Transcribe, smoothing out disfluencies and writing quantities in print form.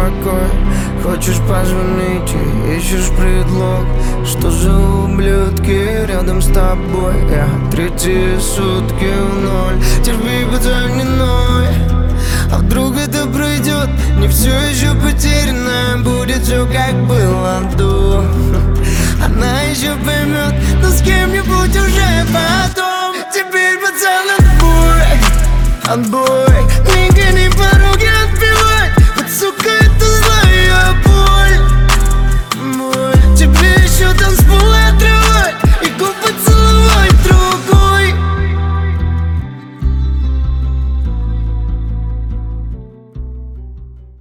покой. Хочешь позвонить и ищешь предлог. Что за ублюдки рядом с тобой? Я третьи сутки в ноль. Терпи, пацан, не ной. А вдруг это пройдет? Не все еще потеряно. Будет все как было до. Она еще поймет, но с кем-нибудь уже потом. Теперь, пацан, отбой.